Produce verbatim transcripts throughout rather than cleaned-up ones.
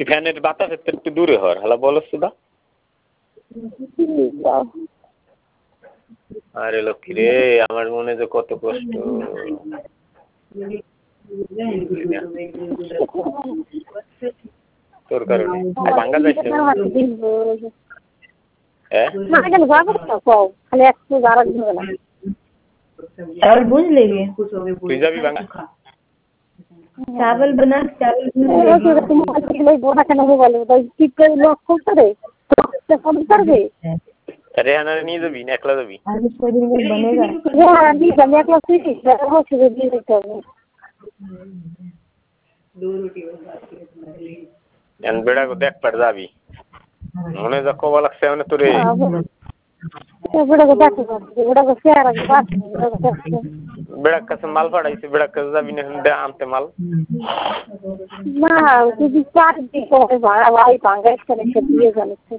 ফ্যানের বাতাসের থেকে একটু দূরে হর হালা বলো সুদা আরে লক্ষ্মী রে আমার মনে যে কত কষ্ট তোর কারণে ভাঙ্গা যাইছে হ্যাঁ খালি একটু যারা चावल भून लेंगे তুই যাবি ভাঙ্গা चावल बना चावल भून बोना কেন বলে তাই ঠিক করে লক করতে ফোন করবে রেহানা নিয়ে যাবি না একলা যাবি आज कोई दिन में बनेगा হ্যাঁ আমি জানি একলা তুই দেখো শুধু দিয়ে দিতে হবে दो रोटी बनाती है এন বেড়া কো দেখ পার যাবি মনে যা কবা লাগছে মানে তোরে বেড়া কো দেখো বেড়া কো শেয়ার আগে বাস বেড়া কাছে মাল পাঠাইছে বেড়া কাছে যাবি না দে আনতে মাল না তুই চার দিন পরে ভাড়া ভাই ভাঙ্গাই করে সে দিয়ে জানিস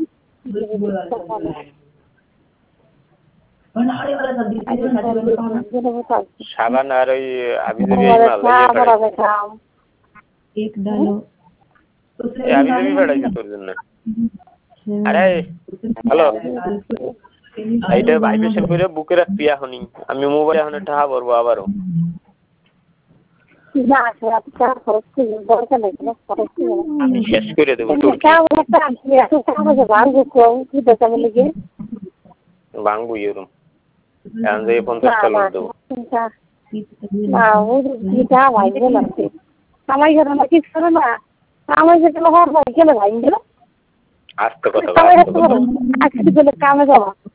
সাবান আর ওই আবিজাবি মাল एक डालो আবিজাবি বেড়াইছে তোর জন্য আরে হ্যালো এইটা ভাইব্রেশন করে বুকে রাখবি এখনই আমি মোবাইলে এখন টাকা ভরবো আবারও না রাত চার খরচ করে দরকার নেই না খরচ করে আমি শেষ করে দেবো তোর কি একটা আমি এত টাকা যে ভাঙবো কোন কি দেখা মিলে গিয়ে ভাঙবো এরকম এখন যে পঞ্চাশ টাকা লোক দেবো না ও যা ভাইবে না কামাই করে না কিছু করে না কামাই যে গেলে হওয়ার ভাই গেলে ভাই গেল আস্তে কথা কামে যাওয়া